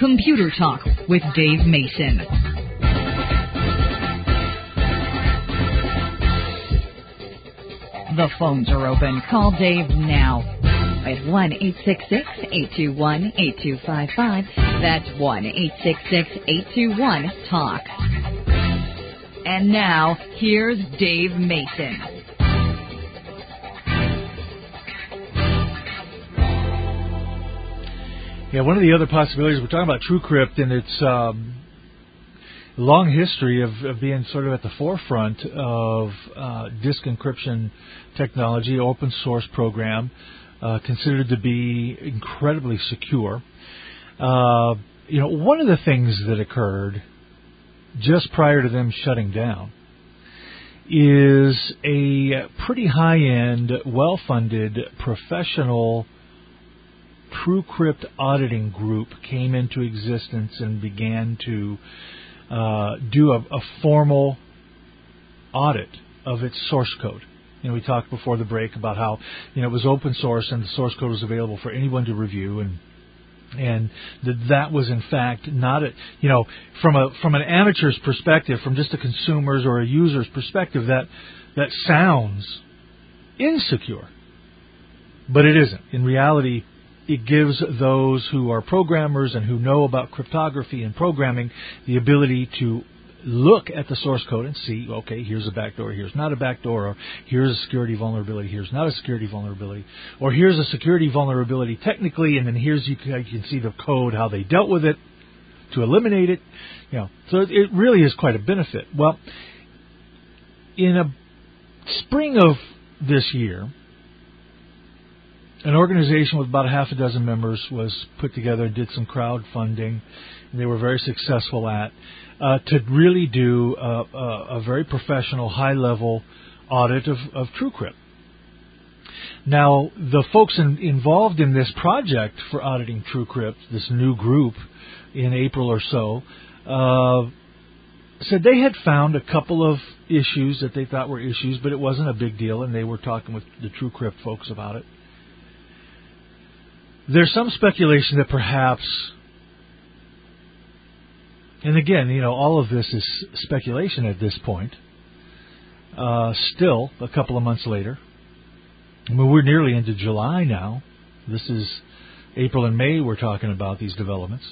Computer Talk with Dave Mason. The phones are open. Call Dave now at 1-866-821-8255. That's 1-866-821-TALK. And now, here's Dave Mason. Yeah, one of the other possibilities, we're talking about TrueCrypt and its long history of being sort of at the forefront of disk encryption technology, open source program, considered to be incredibly secure. One of the things that occurred just prior to them shutting down is a pretty high-end, well-funded, professional TrueCrypt auditing group came into existence and began to do a formal audit of its source code. We talked before the break about how it was open source and the source code was available for anyone to review, and that was in fact not from an amateur's perspective, from just a consumer's or a user's perspective, that sounds insecure, but it isn't. In reality, it gives those who are programmers and who know about cryptography and programming the ability to look at the source code and see, okay, here's a backdoor, here's not a backdoor, or here's a security vulnerability, here's not a security vulnerability, or here's a security vulnerability technically, and then here's you can see the code, how they dealt with it to eliminate it. So it really is quite a benefit. Well, in a spring of this year, an organization with about a half a dozen members was put together and did some crowdfunding, and they were very successful at to really do a very professional, high-level audit of TrueCrypt. Now, the folks involved in this project for auditing TrueCrypt, this new group in April or so, said they had found a couple of issues that they thought were issues, but it wasn't a big deal, and they were talking with the TrueCrypt folks about it. There's some speculation that perhaps, and again, all of this is speculation at this point, still a couple of months later. We're nearly into July now. This is April and May we're talking about these developments.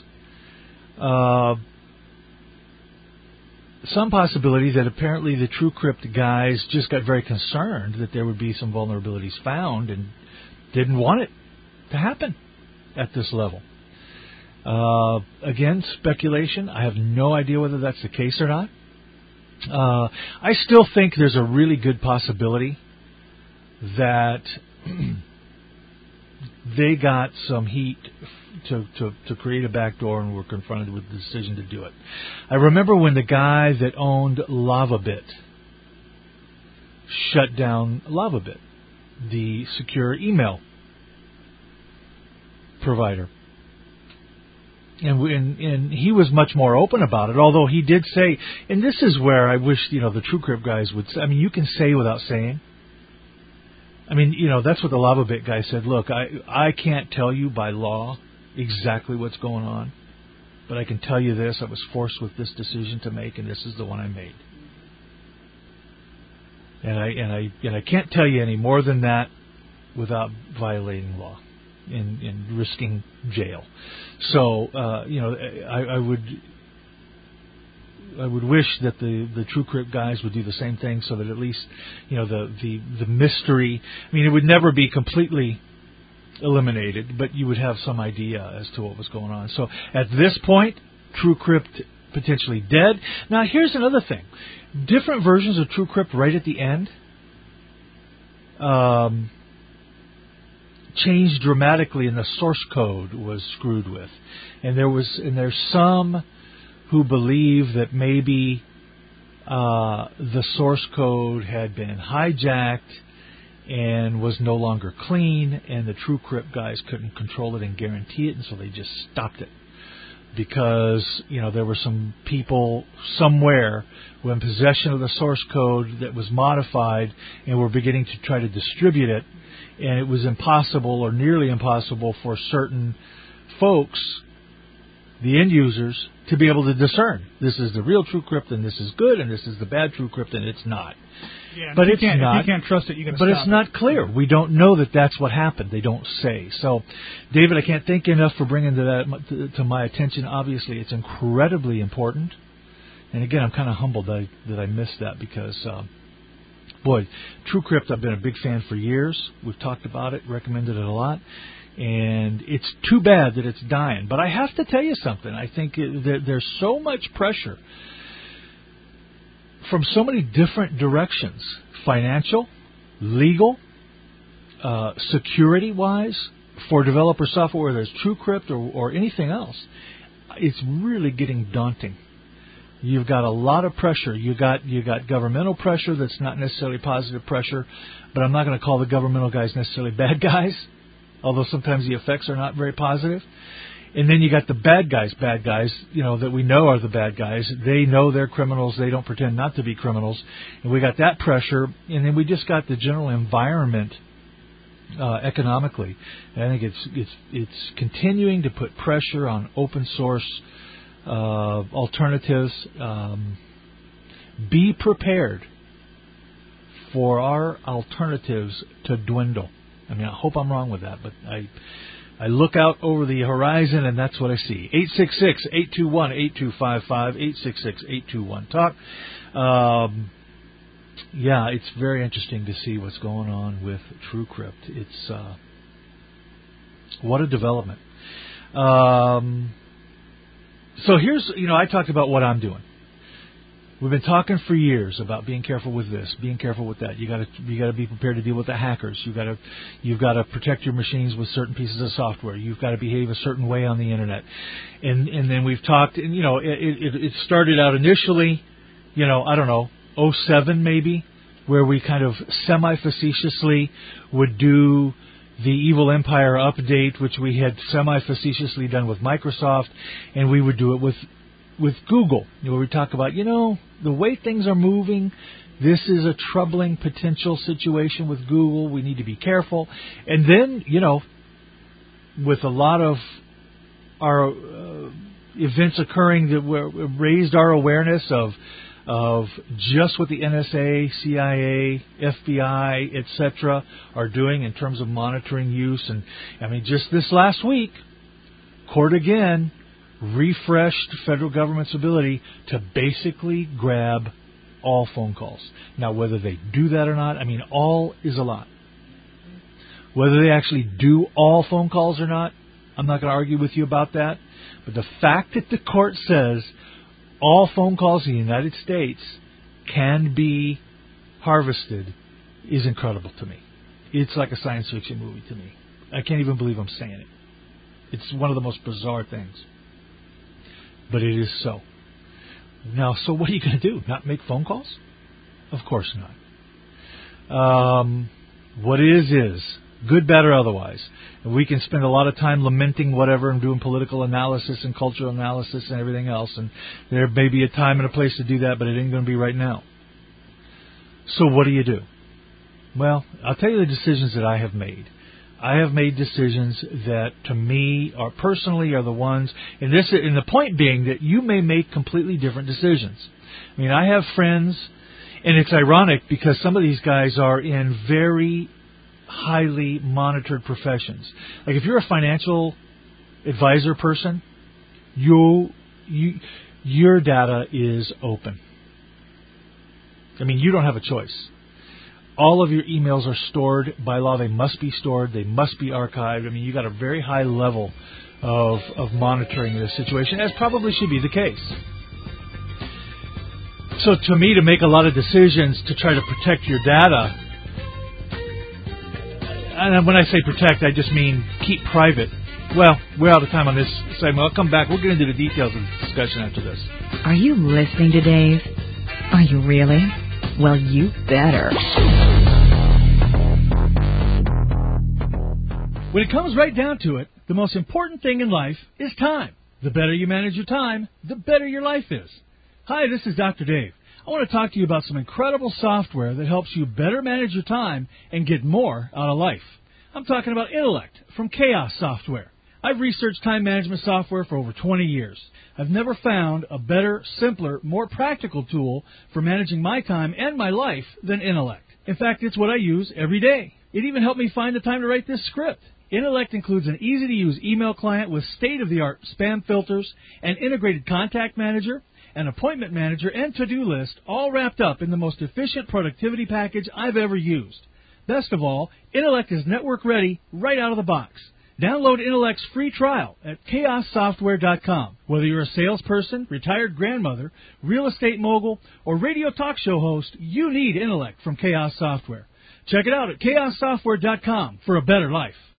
Some possibility that apparently the TrueCrypt guys just got very concerned that there would be some vulnerabilities found and didn't want it to happen at this level. Again, speculation. I have no idea whether that's the case or not. I still think there's a really good possibility that they got some heat to create a backdoor and were confronted with the decision to do it. I remember when the guy that owned LavaBit shut down LavaBit, the secure email provider. And he was much more open about it, although he did say, and this is where I wish, the TrueCrypt guys would say, you can say without saying. That's what the LavaBit guy said. Look, I can't tell you by law exactly what's going on, but I can tell you this. I was forced with this decision to make, and this is the one I made. And I can't tell you any more than that without violating law and risking jail. So, I would wish that the TrueCrypt guys would do the same thing, so that at least, the mystery. It would never be completely eliminated, but you would have some idea as to what was going on. So at this point, TrueCrypt potentially dead. Now here's another thing: different versions of TrueCrypt right at the end changed dramatically, and the source code was screwed with. And there's some who believe that maybe the source code had been hijacked and was no longer clean, and the TrueCrypt guys couldn't control it and guarantee it, and so they just stopped it. Because, there were some people somewhere who were in possession of the source code that was modified and were beginning to try to distribute it, and it was impossible or nearly impossible for certain folks the end users to be able to discern this is the real TrueCrypt and this is good and this is the bad TrueCrypt and it's not. Yeah, but if you can't trust it, you got to stop. But it's not clear. We don't know that that's what happened. They don't say. So, David, I can't thank you enough for bringing to my attention. Obviously, it's incredibly important. And again, I'm kind of humbled that I missed that because, boy, TrueCrypt, I've been a big fan for years. We've talked about it, recommended it a lot. And it's too bad that it's dying. But I have to tell you something. I think that there's so much pressure from so many different directions, financial, legal, security-wise, for developer software, whether it's TrueCrypt or anything else. It's really getting daunting. You've got a lot of pressure. You got governmental pressure that's not necessarily positive pressure, but I'm not going to call the governmental guys necessarily bad guys, although sometimes the effects are not very positive. And then you got the bad guys, that we know are the bad guys. They know they're criminals. They don't pretend not to be criminals. And we got that pressure. And then we just got the general environment economically. And I think it's continuing to put pressure on open source alternatives. Be prepared for our alternatives to dwindle. I mean, I hope I'm wrong with that, but I look out over the horizon, and that's what I see. 866-821-8255, 866-821-TALK. Yeah, it's very interesting to see what's going on with TrueCrypt. It's what a development. So here's, I talked about what I'm doing. We've been talking for years about being careful with this, being careful with that. You got to be prepared to deal with the hackers. You've got to protect your machines with certain pieces of software. You've got to behave a certain way on the internet. And then we've talked, and it started out initially, I don't know, 07 maybe, where we kind of semi-facetiously would do the Evil Empire update, which we had semi-facetiously done with Microsoft, and we would do it with Google, where we talk about, the way things are moving, this is a troubling potential situation with Google. We need to be careful. And then, with a lot of our events occurring that raised our awareness of just what the NSA, CIA, FBI, etc. are doing in terms of monitoring use. And, just this last week, court again refreshed federal government's ability to basically grab all phone calls. Now, whether they do that or not, all is a lot. Whether they actually do all phone calls or not, I'm not going to argue with you about that. But the fact that the court says all phone calls in the United States can be harvested is incredible to me. It's like a science fiction movie to me. I can't even believe I'm saying it. It's one of the most bizarre things. But it is so. Now, so what are you going to do? Not make phone calls? Of course not. What is. Good, bad, or otherwise. And we can spend a lot of time lamenting whatever and doing political analysis and cultural analysis and everything else. And there may be a time and a place to do that, but it ain't going to be right now. So what do you do? Well, I'll tell you the decisions that I have made. I have made decisions that, to me, are the ones, and the point being that you may make completely different decisions. I have friends, and it's ironic because some of these guys are in very highly monitored professions. Like if you're a financial advisor person, your data is open. You don't have a choice. All of your emails are stored. By law, they must be stored. They must be archived. You got a very high level of monitoring this situation, as probably should be the case. So to me, to make a lot of decisions to try to protect your data, and when I say protect, I just mean keep private. Well, we're out of time on this segment. I'll come back. We'll get into the details of the discussion after this. Are you listening to Dave? Are you really? Well, you better. When it comes right down to it, the most important thing in life is time. The better you manage your time, the better your life is. Hi, this is Dr. Dave. I want to talk to you about some incredible software that helps you better manage your time and get more out of life. I'm talking about Intellect from Chaos Software. I've researched time management software for over 20 years. I've never found a better, simpler, more practical tool for managing my time and my life than Intellect. In fact, it's what I use every day. It even helped me find the time to write this script. Intellect includes an easy-to-use email client with state-of-the-art spam filters, an integrated contact manager, an appointment manager, and to-do list, all wrapped up in the most efficient productivity package I've ever used. Best of all, Intellect is network-ready right out of the box. Download Intellect's free trial at chaossoftware.com. Whether you're a salesperson, retired grandmother, real estate mogul, or radio talk show host, you need Intellect from Chaos Software. Check it out at chaossoftware.com for a better life.